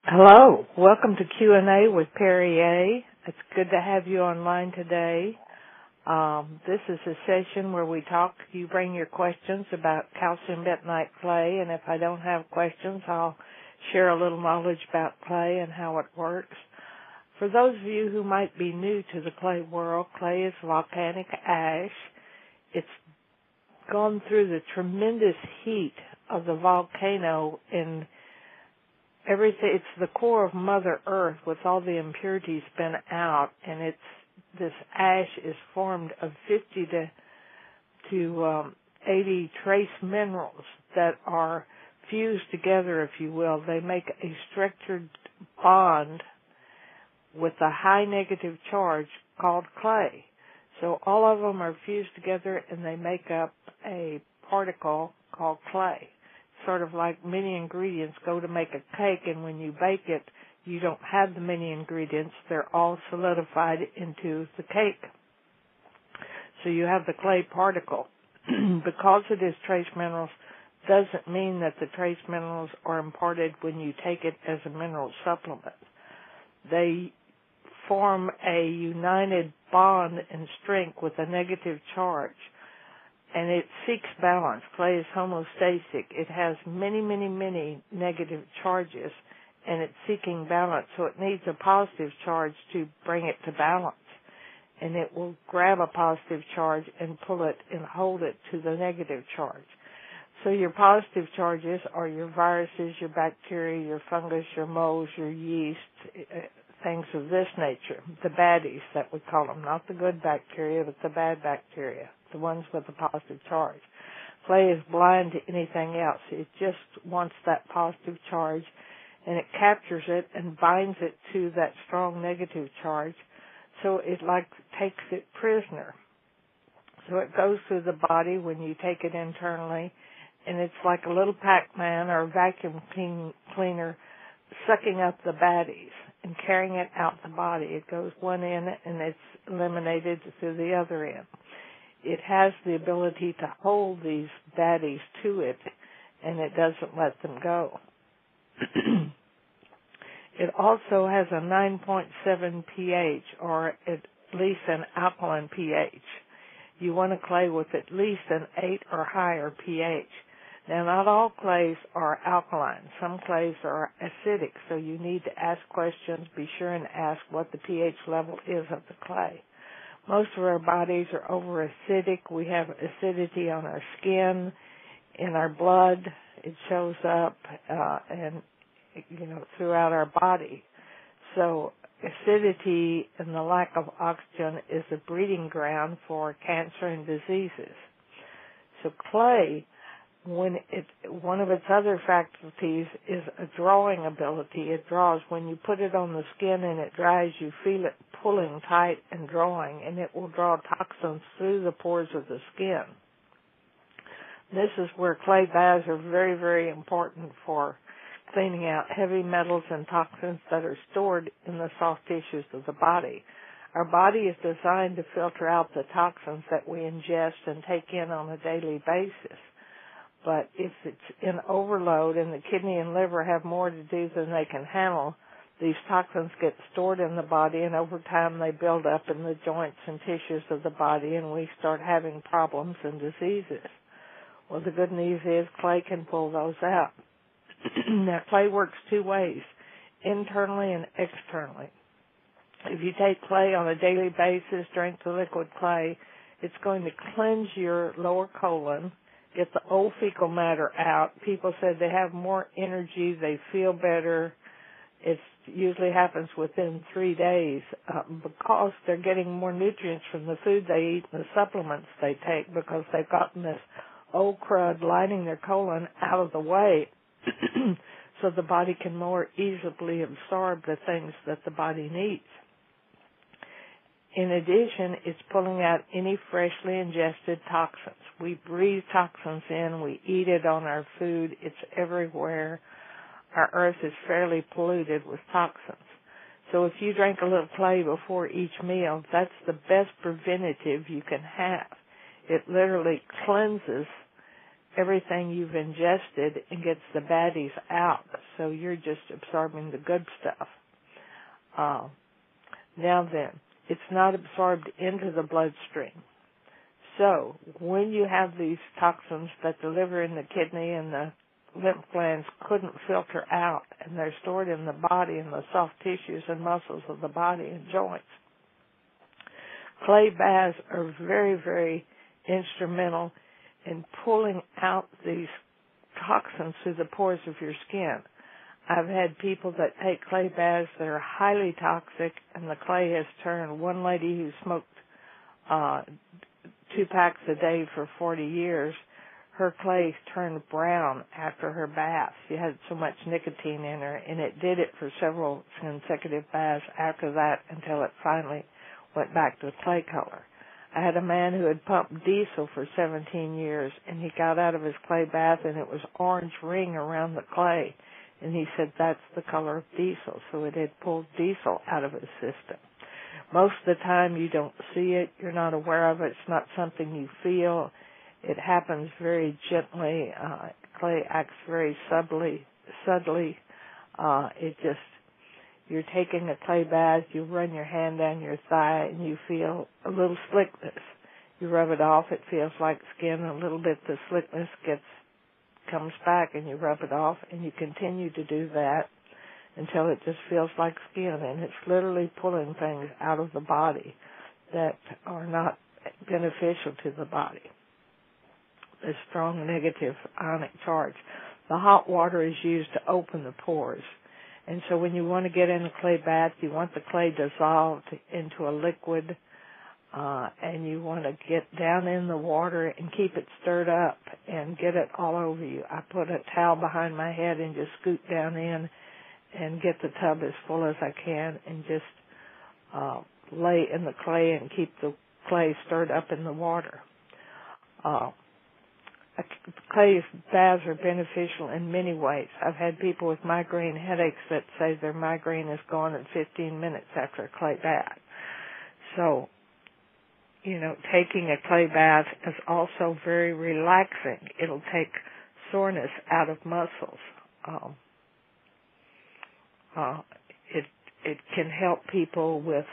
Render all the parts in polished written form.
Hello, welcome to Q&A with Perry A. It's good to have you online today. This is a session where we talk. You bring your questions about calcium bentonite clay, and if I don't have questions, I'll share a little knowledge about clay and how it works. For those of you who might be new to the clay world, clay is volcanic ash. It's gone through the tremendous heat of the volcano and everything. It's the core of Mother Earth with all the impurities been out, and this ash is formed of 50 to 80 trace minerals that are fused together, if you will. They make a structured bond with a high negative charge called clay. So all of them are fused together and they make up a particle called clay. Sort of like many ingredients go to make a cake, and when you bake it, you don't have the many ingredients. They're all solidified into the cake. So you have the clay particle. Because it is trace minerals, doesn't mean that the trace minerals are imparted when you take it as a mineral supplement. They form a united bond and strength with a negative charge. And it seeks balance. Clay is homeostatic. It has many, many, many negative charges, and it's seeking balance. So it needs a positive charge to bring it to balance. And it will grab a positive charge and pull it and hold it to the negative charge. So your positive charges are your viruses, your bacteria, your fungus, your molds, your yeast, things of this nature. The baddies that we call them, not the good bacteria, but the bad bacteria, the ones with a positive charge. Clay is blind to anything else. It just wants that positive charge, and it captures it and binds it to that strong negative charge, so it takes it prisoner. So it goes through the body when you take it internally, and it's like a little Pac-Man or a vacuum cleaner sucking up the baddies and carrying it out the body. It goes one end and it's eliminated through the other end. It has the ability to hold these baddies to it, and it doesn't let them go. It also has a 9.7 pH, or at least an alkaline pH. You want a clay with at least an 8 or higher pH. Now, not all clays are alkaline. Some clays are acidic, so you need to ask questions. Be sure and ask what the pH level is of the clay. Most of our bodies are over-acidic. We have acidity on our skin, in our blood. It shows up, and throughout our body. So acidity and the lack of oxygen is a breeding ground for cancer and diseases. So clay, one of its other faculties is a drawing ability. It draws. When you put it on the skin and it dries, you feel it pulling tight and drawing, and it will draw toxins through the pores of the skin. This is where clay baths are very, very important for cleaning out heavy metals and toxins that are stored in the soft tissues of the body. Our body is designed to filter out the toxins that we ingest and take in on a daily basis. But if it's in overload and the kidney and liver have more to do than they can handle, these toxins get stored in the body, and over time they build up in the joints and tissues of the body, and we start having problems and diseases. Well, the good news is clay can pull those out. Now, clay works two ways, internally and externally. If you take clay on a daily basis, drink the liquid clay, it's going to cleanse your lower colon, get the old fecal matter out. People said they have more energy, they feel better. It usually happens within 3 days because they're getting more nutrients from the food they eat and the supplements they take, because they've gotten this old crud lining their colon out of the way so the body can more easily absorb the things that the body needs. In addition, it's pulling out any freshly ingested toxins. We breathe toxins in. We eat it on our food. It's everywhere. Our earth is fairly polluted with toxins. So if you drink a little clay before each meal, that's the best preventative you can have. It literally cleanses everything you've ingested and gets the baddies out, so you're just absorbing the good stuff. Now then, it's not absorbed into the bloodstream. So when you have these toxins that the liver and the kidney and the lymph glands couldn't filter out, and they're stored in the body and the soft tissues and muscles of the body and joints, clay baths are very, very instrumental in pulling out these toxins through the pores of your skin. I've had people that take clay baths that are highly toxic, and the clay has turned. One lady who smoked 2 packs a day for 40 years, her clay turned brown after her bath. She had so much nicotine in her, and it did it for several consecutive baths after that until it finally went back to clay color. I had a man who had pumped diesel for 17 years, and he got out of his clay bath, and it was orange ring around the clay. And he said that's the color of diesel, so it had pulled diesel out of his system. Most of the time you don't see it, you're not aware of it, it's not something you feel. It happens very gently. Clay acts very subtly. You're taking a clay bath, you run your hand down your thigh, and you feel a little slickness. You rub it off, it feels like skin. A little bit the slickness comes back, and you rub it off, and you continue to do that until it just feels like skin. And it's literally pulling things out of the body that are not beneficial to the body. A strong negative ionic charge. The hot water is used to open the pores. And so when you want to get in a clay bath, you want the clay dissolved into a liquid, and you want to get down in the water and keep it stirred up and get it all over you. I put a towel behind my head and just scoot down in and get the tub as full as I can and just lay in the clay and keep the clay stirred up in the water. Clay baths are beneficial in many ways. I've had people with migraine headaches that say their migraine is gone in 15 minutes after a clay bath. So, taking a clay bath is also very relaxing. It'll take soreness out of muscles. It can help people with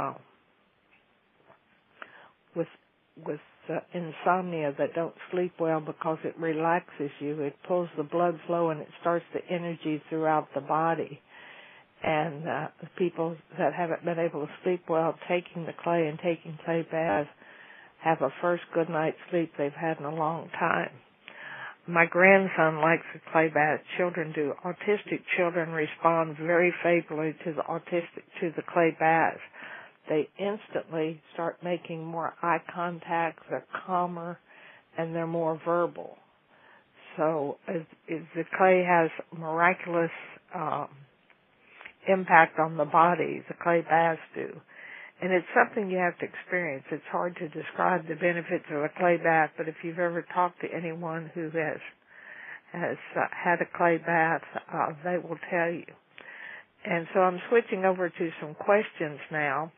insomnia that don't sleep well because it relaxes you. It pulls the blood flow and it starts the energy throughout the body. And people that haven't been able to sleep well, taking the clay and taking clay baths have a first good night's sleep they've had in a long time. My grandson likes the clay bath. Children do. Autistic children respond very favorably to the clay baths. They instantly start making more eye contact, they're calmer, and they're more verbal. So the clay has miraculous impact on the body, the clay baths do. And it's something you have to experience. It's hard to describe the benefits of a clay bath, but if you've ever talked to anyone who has had a clay bath, they will tell you. And so I'm switching over to some questions now.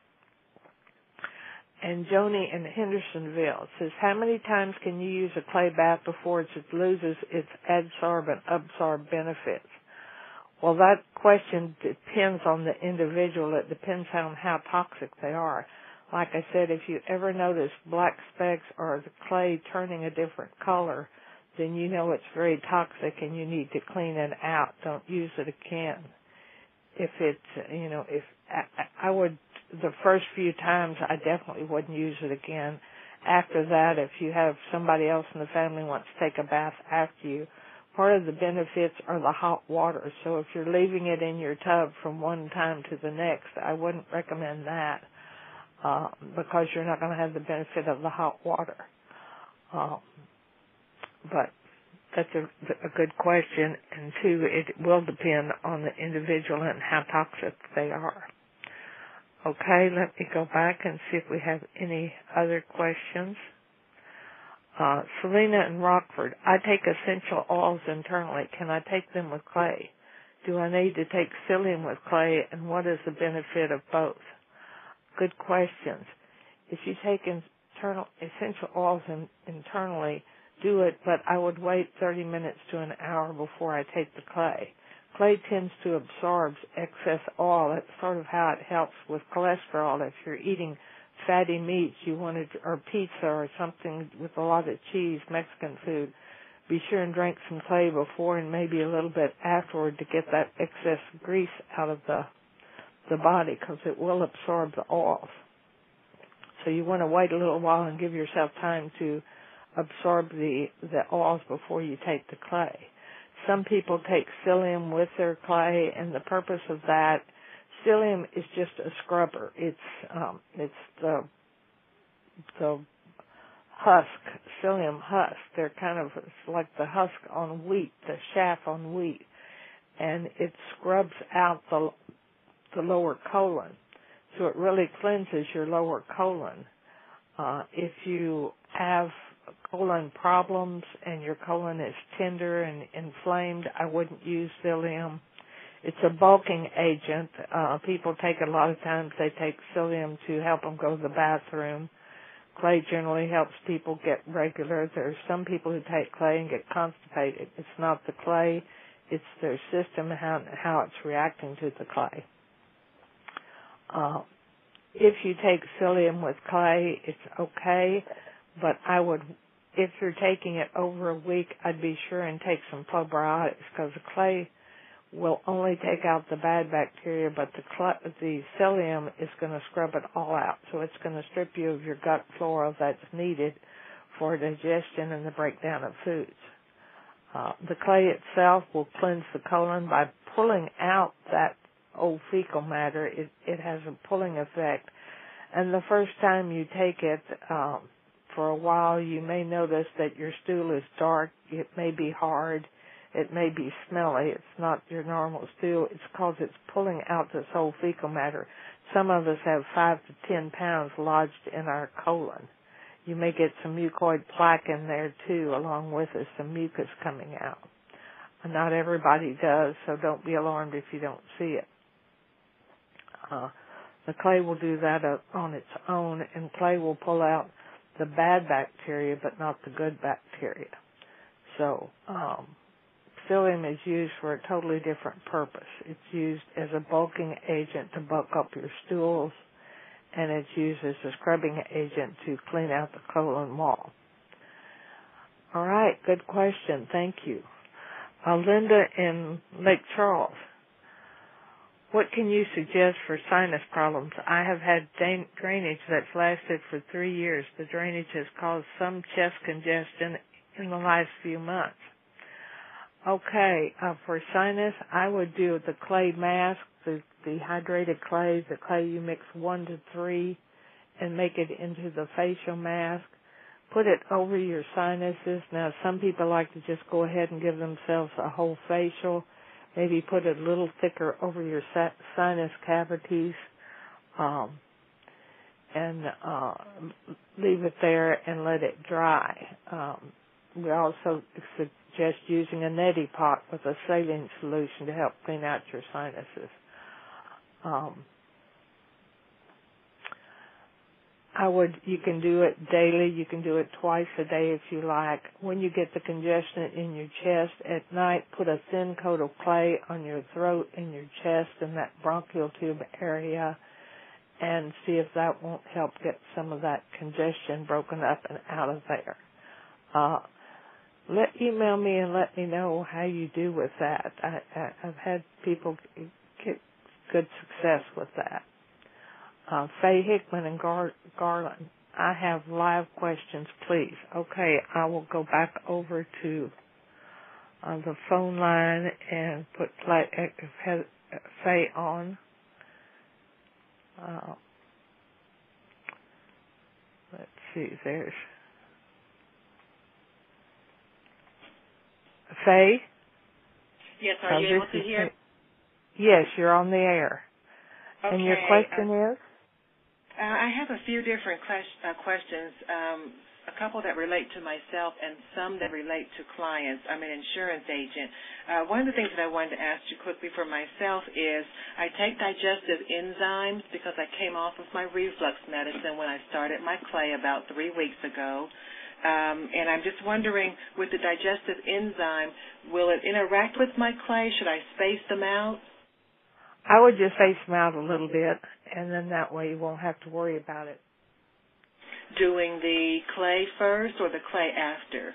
And Joni in Hendersonville says, how many times can you use a clay bath before it loses its adsorb and absorb benefits? Well, that question depends on the individual. It depends on how toxic they are. Like I said, if you ever notice black specks or the clay turning a different color, then you know it's very toxic and you need to clean it out. Don't use it again. If I would, the first few times, I definitely wouldn't use it again. After that, if you have somebody else in the family wants to take a bath after you, part of the benefits are the hot water. So if you're leaving it in your tub from one time to the next, I wouldn't recommend that because you're not going to have the benefit of the hot water. But that's a good question, and two, it will depend on the individual and how toxic they are. Okay, let me go back and see if we have any other questions. Selena in Rockford, I take essential oils internally. Can I take them with clay? Do I need to take psyllium with clay, and what is the benefit of both? Good questions. If you take essential oils internally, do it, but I would wait 30 minutes to an hour before I take the clay. Clay tends to absorb excess oil. That's sort of how it helps with cholesterol. If you're eating fatty meats, or pizza or something with a lot of cheese, Mexican food, be sure and drink some clay before and maybe a little bit afterward to get that excess grease out of the body, because it will absorb the oils. So you want to wait a little while and give yourself time to absorb the oils before you take the clay. Some people take psyllium with their clay, and the purpose of that, psyllium is just a scrubber. It's the husk, psyllium husk. They're kind of, it's like the husk on wheat, the chaff on wheat, and it scrubs out the lower colon. So it really cleanses your lower colon. If you have colon problems and your colon is tender and inflamed, I wouldn't use psyllium. It's a bulking agent. People take a lot of times, they take psyllium to help them go to the bathroom. Clay generally helps people get regular. There's some people who take clay and get constipated. It's not the clay, it's their system, how it's reacting to the clay. If you take psyllium with clay, it's okay, but if you're taking it over a week, I'd be sure and take some probiotics, because the clay will only take out the bad bacteria, but the psyllium is going to scrub it all out. So it's going to strip you of your gut flora that's needed for digestion and the breakdown of foods. The clay itself will cleanse the colon by pulling out that old fecal matter. It has a pulling effect. And the first time you take it, for a while, you may notice that your stool is dark. It may be hard. It may be smelly. It's not your normal stool. It's because it's pulling out this whole fecal matter. Some of us have 5 to 10 pounds lodged in our colon. You may get some mucoid plaque in there, too, along with it, some mucus coming out. Not everybody does, so don't be alarmed if you don't see it. The clay will do that on its own, and clay will pull out the bad bacteria, but not the good bacteria. So, psyllium is used for a totally different purpose. It's used as a bulking agent to bulk up your stools, and it's used as a scrubbing agent to clean out the colon wall. All right, good question. Thank you. Linda in Lake Charles. What can you suggest for sinus problems? I have had drainage that's lasted for 3 years. The drainage has caused some chest congestion in the last few months. Okay, for sinus, I would do the clay mask, the dehydrated clay, the clay you mix 1 to 3 and make it into the facial mask. Put it over your sinuses. Now, some people like to just go ahead and give themselves a whole facial. Maybe put it a little thicker over your sinus cavities, and leave it there and let it dry. We also suggest using a neti pot with a saline solution to help clean out your sinuses. You can do it daily. You can do it twice a day if you like. When you get the congestion in your chest at night, put a thin coat of clay on your throat and your chest and that bronchial tube area, and see if that won't help get some of that congestion broken up and out of there. Email me and let me know how you do with that. I've had people get good success with that. Faye Hickman and Garland, I have live questions, please. Okay, I will go back over to the phone line and put Faye on. Let's see, there's Faye? Yes, are you able to hear? Yes, you're on the air. Okay. And your question is? I have a few different questions, a couple that relate to myself and some that relate to clients. I'm an insurance agent. One of the things that I wanted to ask you quickly for myself is I take digestive enzymes because I came off of my reflux medicine when I started my clay about 3 weeks ago. And I'm just wondering, with the digestive enzyme, will it interact with my clay? Should I space them out? I would just space them out a little bit, and then that way you won't have to worry about it. Doing the clay first or the clay after?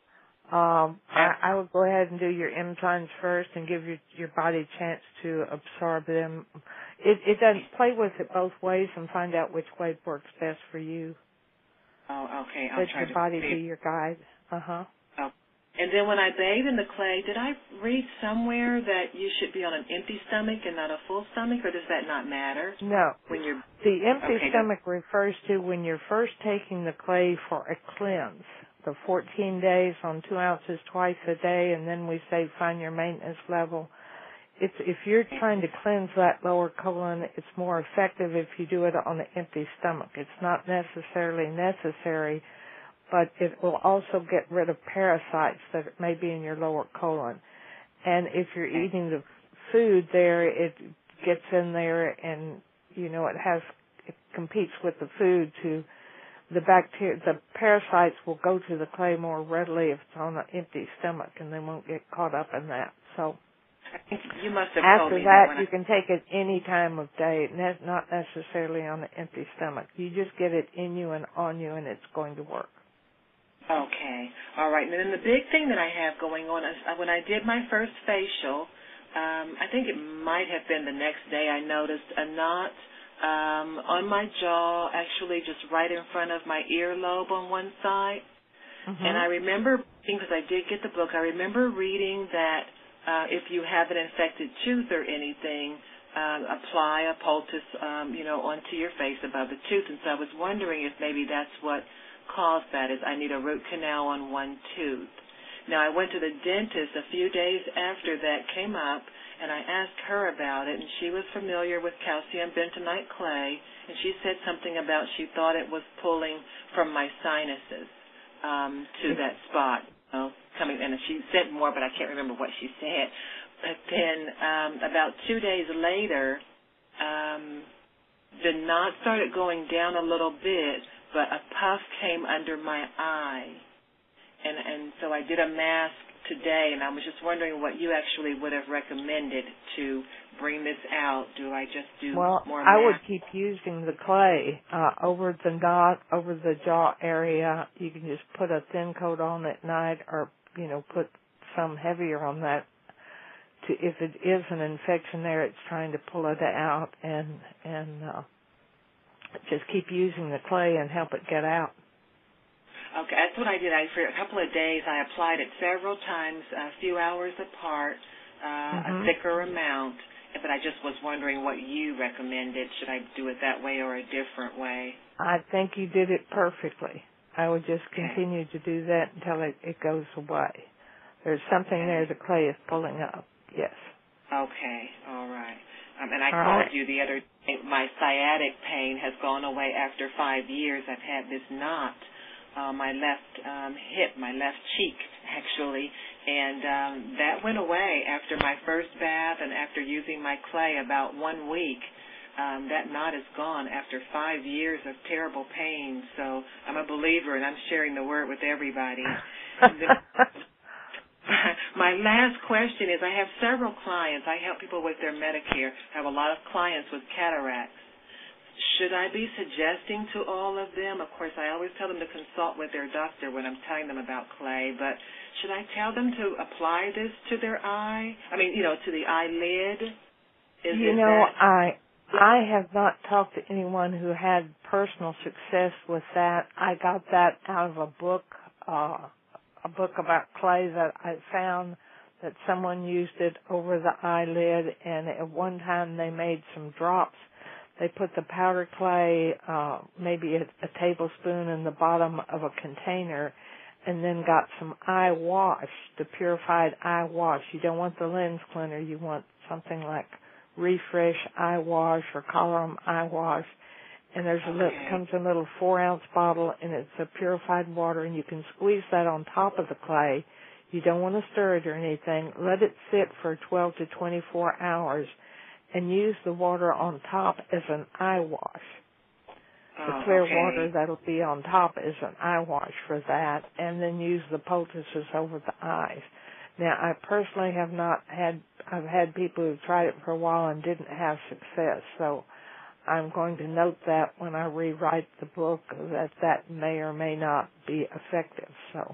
I would go ahead and do your enzymes first and give your body a chance to absorb them. It doesn't play with it both ways and find out which way works best for you. Oh, okay. Let your body be your guide. Oh. And then when I bathe in the clay, did I read somewhere that you should be on an empty stomach and not a full stomach, or does that not matter? No. When you're The empty stomach refers to when you're first taking the clay for a cleanse. The 14 days on 2 ounces twice a day, and then we say find your maintenance level. If you're trying to cleanse that lower colon, it's more effective if you do it on an empty stomach. It's not necessarily necessary, but it will also get rid of parasites that may be in your lower colon. And if you're eating the food there, it gets in there and, it competes with the food to the parasites will go to the clay more readily if it's on an empty stomach, and they won't get caught up in that. So you must have after told me that, you can take it any time of day, not necessarily on an empty stomach. You just get it in you and on you, and it's going to work. Okay. All right. And then the big thing that I have going on is when I did my first facial, I think it might have been the next day, I noticed a knot on my jaw, actually just right in front of my earlobe on one side. Mm-hmm. And I remember, because I did get the book, I remember reading that if you have an infected tooth or anything, apply a poultice, onto your face above the tooth. And so I was wondering if maybe that's what caused that, is I need a root canal on one tooth. Now, I went to the dentist a few days after that came up, and I asked her about it, and she was familiar with calcium bentonite clay, and she said something about she thought it was pulling from my sinuses to that spot. And she said more, but I can't remember what she said. But then about 2 days later, the knot started going down a little bit, but a puff came under my eye. And so I did a mask today, and I was just wondering what you actually would have recommended to bring this out. Do I just do more masks? I would keep using the clay over the knot, over the jaw area. You can just put a thin coat on at night, or put some heavier on that. If it is an infection there, it's trying to pull it out, and just keep using the clay and help it get out. Okay, that's what I did. For a couple of days, I applied it several times, a few hours apart, a thicker amount. But I just was wondering what you recommended. Should I do it that way or a different way? I think you did it perfectly. I would just continue to do that until it goes away. There's something there the clay is pulling up. Yes. Okay. All right. And I called you the other day. My sciatic pain has gone away after 5 years. I've had this knot on my left hip, my left cheek, actually, and that went away after my first bath and after using my clay about 1 week. That knot is gone after 5 years of terrible pain. So I'm a believer, and I'm sharing the word with everybody. My last question is, I have several clients. I help people with their Medicare. I have a lot of clients with cataracts. Should I be suggesting to all of them? Of course, I always tell them to consult with their doctor when I'm telling them about clay, but should I tell them to apply this to their eye? To the eyelid? I have not talked to anyone who had personal success with that. I got that out of a book about clay that I found that someone used it over the eyelid, and at one time they made some drops. They put the powder clay, maybe a tablespoon in the bottom of a container, and then got some eye wash, the purified eye wash. You don't want the lens cleaner. You want something like Refresh eye wash or Colorham eye wash. And there's comes in a little 4-ounce bottle, and it's a purified water, and you can squeeze that on top of the clay. You don't want to stir it or anything. Let it sit for 12 to 24 hours. And use the water on top as an eye wash. The clear okay. water that'll be on top is an eye wash for that, and then use the poultices over the eyes. Now, I personally have not had, I've had people who've tried it for a while and didn't have success, so I'm going to note that when I rewrite the book that may or may not be effective. So,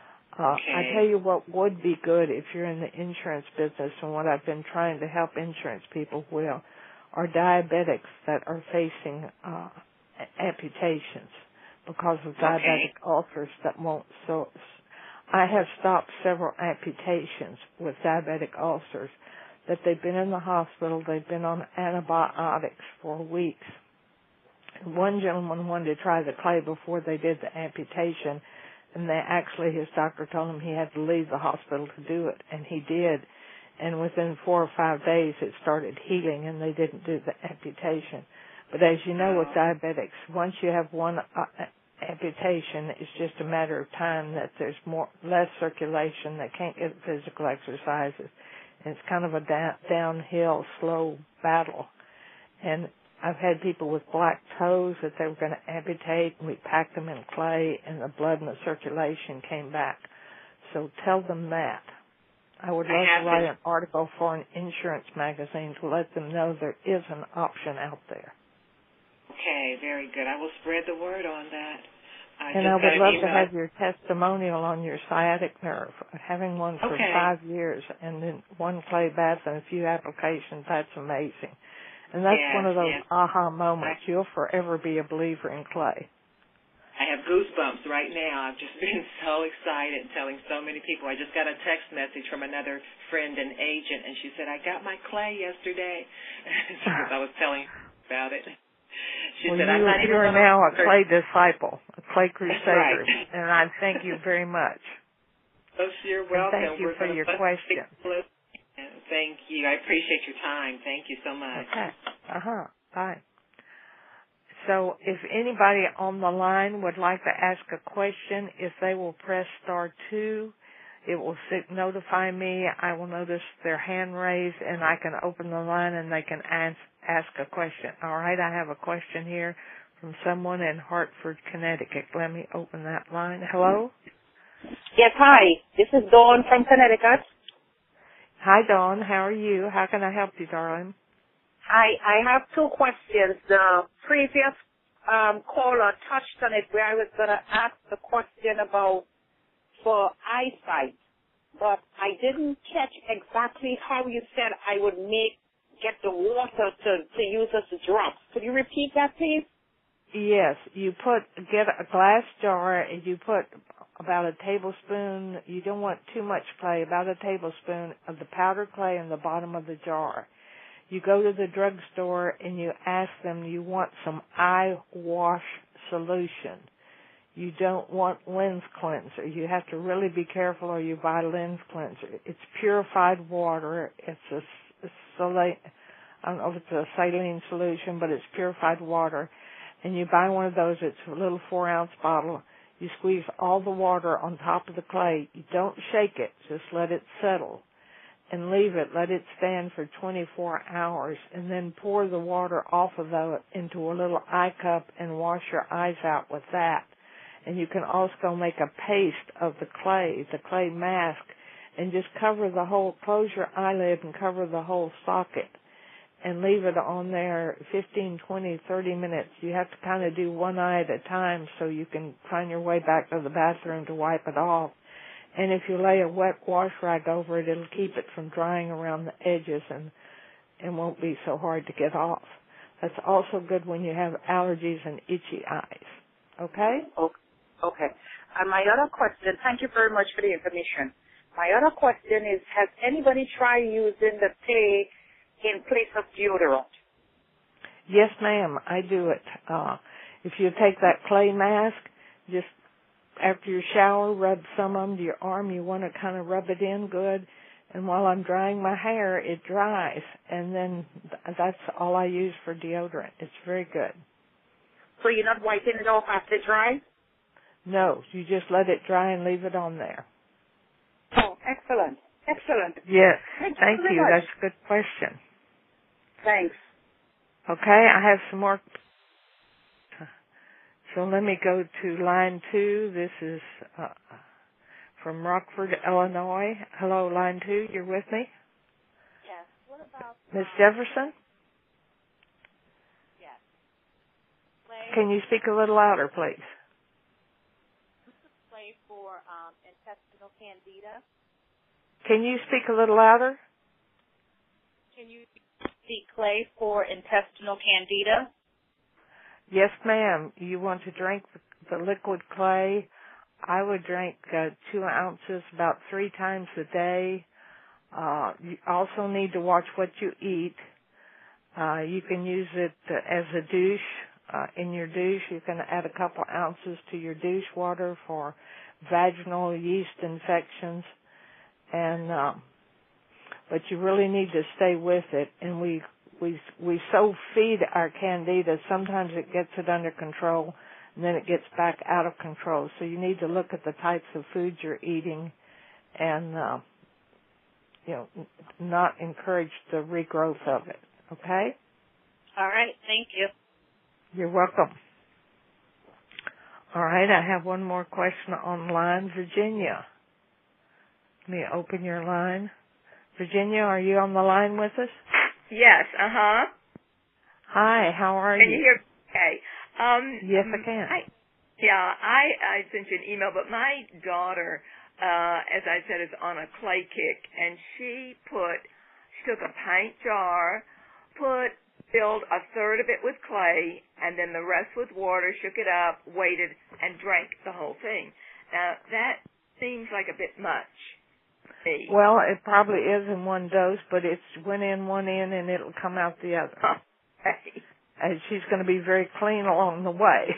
I tell you what would be good if you're in the insurance business, and what I've been trying to help insurance people with are diabetics that are facing amputations because of diabetic ulcers that won't. So I have stopped several amputations with diabetic ulcers that they've been in the hospital, they've been on antibiotics for weeks. One gentleman wanted to try the clay before they did the amputation, and his doctor told him he had to leave the hospital to do it, and he did. And within 4 or 5 days, it started healing, and they didn't do the amputation. But as you know, with diabetics, once you have one amputation, it's just a matter of time that there's less circulation. They can't get physical exercises. And it's kind of a downhill, slow battle. And I've had people with black toes that they were going to amputate, and we packed them in clay, and the blood and the circulation came back. So tell them that. I would love to write an article for an insurance magazine to let them know there is an option out there. Okay, very good. I will spread the word on that. And I would love to have your testimonial on your sciatic nerve. Having one for 5 years and then one clay bath and a few applications, that's amazing. And that's one of those aha moments. You'll forever be a believer in clay. I have goosebumps right now. I've just been so excited telling so many people. I just got a text message from another friend and agent, and she said, I got my clay yesterday. I was telling her about it. She said, you are now a clay disciple, a clay crusader, right. And I thank you very much. Oh, you're welcome. And thank you for your question. Thank you. I appreciate your time. Thank you so much. Okay. Bye. So if anybody on the line would like to ask a question, if they will press *2, it will notify me. I will notice their hand raised, and I can open the line, and they can ask a question. All right, I have a question here from someone in Hartford, Connecticut. Let me open that line. Hello? Yes, hi. This is Dawn from Connecticut. Hi, Dawn. How are you? How can I help you, darling? I have 2 questions. The previous caller touched on it where I was going to ask the question about for eyesight, but I didn't catch exactly how you said I would get the water to use as a drop. Could you repeat that, please? Yes. Get a glass jar and you put about a tablespoon, you don't want too much clay, about a tablespoon of the powdered clay in the bottom of the jar. You go to the drugstore and you ask them you want some eye wash solution. You don't want lens cleanser. You have to really be careful or you buy lens cleanser. It's purified water. It's I don't know if it's a saline solution, but it's purified water. And you buy one of those. It's a little 4-ounce bottle. You squeeze all the water on top of the clay. You don't shake it. Just let it settle. And leave it, let it stand for 24 hours, and then pour the water off of that into a little eye cup and wash your eyes out with that. And you can also make a paste of the clay mask, and just close your eyelid and cover the whole socket, and leave it on there 15, 20, 30 minutes. You have to kind of do one eye at a time so you can find your way back to the bathroom to wipe it off. And if you lay a wet wash rag over it, it'll keep it from drying around the edges and won't be so hard to get off. That's also good when you have allergies and itchy eyes. Okay? Okay. And my other question, thank you very much for the information. My other question is, has anybody tried using the clay in place of deodorant? Yes, ma'am, I do it. If you take that clay mask, just after your shower, rub some of them to your arm. You want to kind of rub it in good. And while I'm drying my hair, it dries. And then that's all I use for deodorant. It's very good. So you're not wiping it off after it dries? No, you just let it dry and leave it on there. Oh, excellent. Excellent. Yes. Thank you. Much. That's a good question. Thanks. Okay, I have some more. So let me go to line 2. This is from Rockford, Illinois. Hello, line 2. You're with me? Yes. What about Miss Jefferson? yes. Clay. Can you speak a little louder, please? Clay for intestinal candida. Can you speak a little louder? Can you speak clay for intestinal candida? Yes, ma'am. You want to drink the liquid clay? I would drink 2 ounces about 3 times a day. You also need to watch what you eat. You can use it as a douche. In your douche, you can add a couple ounces to your douche water for vaginal yeast infections. And but you really need to stay with it. And we so feed our candida. Sometimes it gets it under control, and then it gets back out of control. So you need to look at the types of foods you're eating, and not encourage the regrowth of it. Okay? All right. Thank you. You're welcome. All right. I have one more question online. Virginia. Let me open your line. Virginia, are you on the line with us? Yes, Hi, how are Can you hear me? Okay. Yes, I can. I sent you an email, but my daughter, as I said, is on a clay kick, and she took a pint jar, filled a third of it with clay, and then the rest with water, shook it up, waited, and drank the whole thing. Now, that seems like a bit much. Well, it probably is in one dose, but it's one in, and it'll come out the other. Okay. And she's going to be very clean along the way.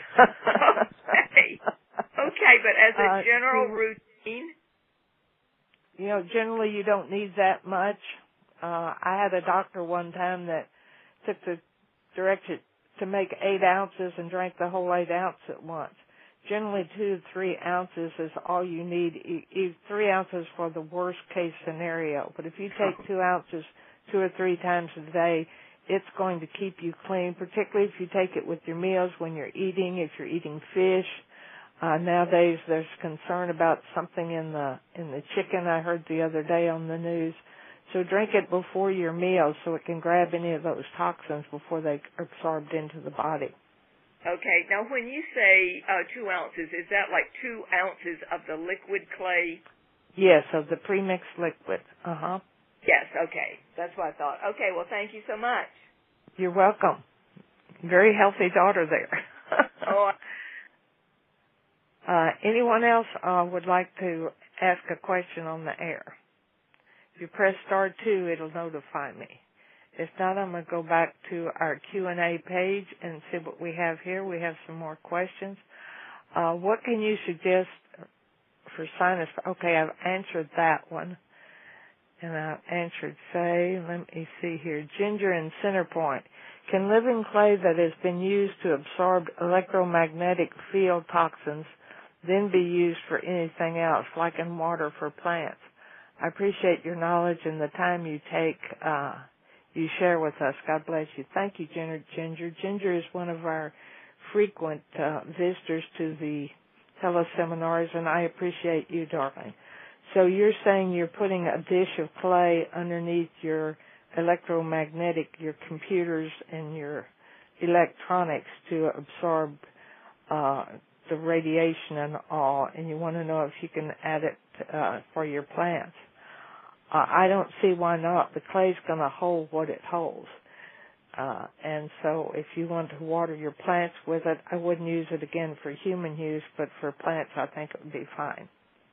Okay, but as a general routine? Generally you don't need that much. I had a doctor one time that took the direction to make 8 ounces and drank the whole 8 ounces at once. Generally 2 to 3 ounces is all you need. 3 ounces for the worst case scenario. But if you take 2 ounces 2 or 3 times a day, it's going to keep you clean, particularly if you take it with your meals when you're eating, if you're eating fish. Nowadays there's concern about something in the chicken I heard the other day on the news. So drink it before your meals so it can grab any of those toxins before they are absorbed into the body. Okay. Now, when you say 2 ounces, is that like 2 ounces of the liquid clay? Yes, of the premixed liquid. Yes, okay. That's what I thought. Okay, well, thank you so much. You're welcome. Very healthy daughter there. Anyone else would like to ask a question on the air? If you press star 2, it'll notify me. If not, I'm going to go back to our Q&A page and see what we have here. We have some more questions. What can you suggest for sinus? Okay, I've answered that one. And I've answered, let me see here, ginger and center point. Can living clay that has been used to absorb electromagnetic field toxins then be used for anything else, like in water for plants? I appreciate your knowledge and the time you take, you share with us. God bless you. Thank you, Ginger. Ginger is one of our frequent visitors to the teleseminars, and I appreciate you, darling. So you're saying you're putting a dish of clay underneath your electromagnetic, your computers and your electronics to absorb the radiation and all, and you want to know if you can add it for your plants. I don't see why not. The clay's going to hold what it holds. And so if you want to water your plants with it, I wouldn't use it again for human use, but for plants I think it would be fine.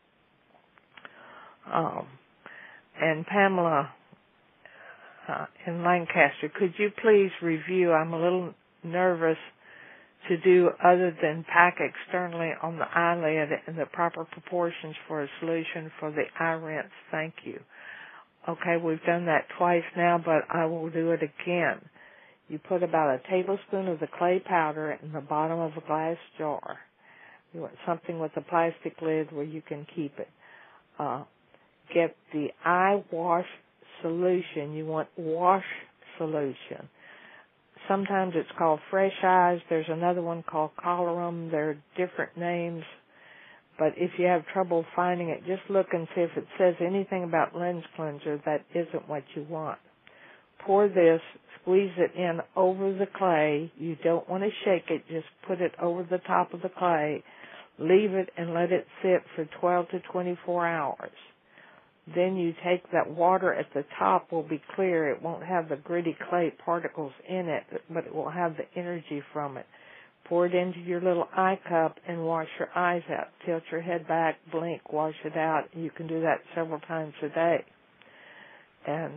And Pamela in Lancaster, could you please review? I'm a little nervous to do other than pack externally on the eyelid and the proper proportions for a solution for the eye rinse. Thank you. Okay, we've done that twice now, but I will do it again. You put about a tablespoon of the clay powder in the bottom of a glass jar. You want something with a plastic lid where you can keep it. Get the eye wash solution. You want wash solution. Sometimes it's called Fresh Eyes. There's another one called Colorum. There are different names. But if you have trouble finding it, just look and see if it says anything about lens cleanser that isn't what you want. Pour this, squeeze it in over the clay. You don't want to shake it. Just put it over the top of the clay. Leave it and let it sit for 12 to 24 hours. Then you take that water at the top will be clear. It won't have the gritty clay particles in it, but it will have the energy from it. Pour it into your little eye cup and wash your eyes out. Tilt your head back, blink, wash it out. You can do that several times a day. And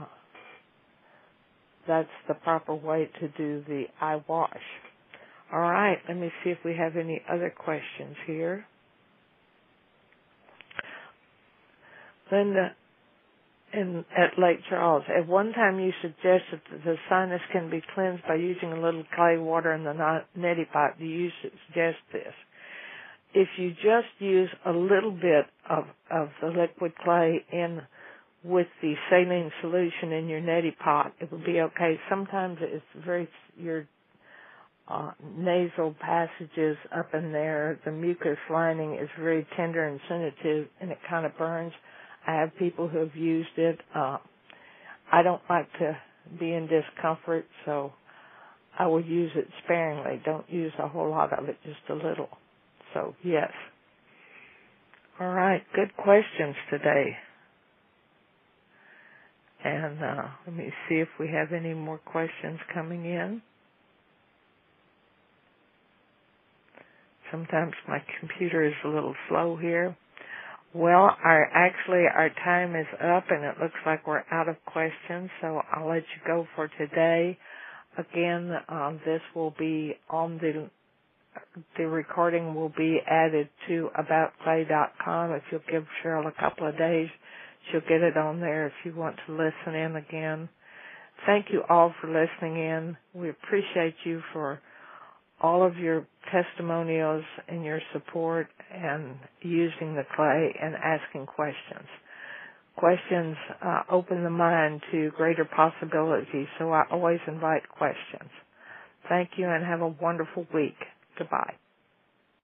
that's the proper way to do the eye wash. All right, let me see if we have any other questions here. Linda at Lake Charles, at one time you suggested that the sinus can be cleansed by using a little clay water in the neti pot. Do you suggest this? If you just use a little bit of the liquid clay in with the saline solution in your neti pot, it would be okay. Sometimes it's your nasal passages up in there, the mucus lining is very tender and sensitive, and it kind of burns. I have people who have used it. I don't like to be in discomfort, so I will use it sparingly. Don't use a whole lot of it, just a little. So, yes. All right, good questions today. And let me see if we have any more questions coming in. Sometimes my computer is a little slow here. Well, our time is up, and it looks like we're out of questions, so I'll let you go for today. Again, this will be on the recording will be added to aboutclay.com. If you'll give Cheryl a couple of days, she'll get it on there if you want to listen in again. Thank you all for listening in. We appreciate you for all of your testimonials and your support and using the clay and asking questions. Questions open the mind to greater possibilities, so I always invite questions. Thank you and have a wonderful week. Goodbye.